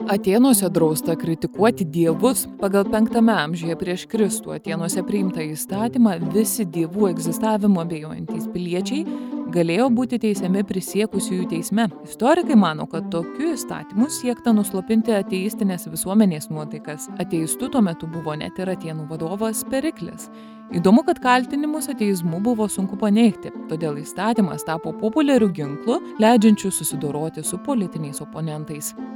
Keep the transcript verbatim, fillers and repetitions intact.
Atėnuose drausta kritikuoti dievus. Pagal penktame amžiuje prieš Kristų Atėnuose priimtą įstatymą visi dievų egzistavimo abejojantys piliečiai galėjo būti teisiami prisiekusiųjų teisme. Istorikai mano, kad tokiu įstatymu siekta nuslopinti ateistinės visuomenės nuotaikas. Ateistu tuo metu buvo net ir Atėnų vadovas Periklis. Įdomu, kad kaltinimus ateizmu buvo sunku paneigti, todėl įstatymas tapo populiariu ginklu, leidžiančiu susidoroti su politiniais oponentais.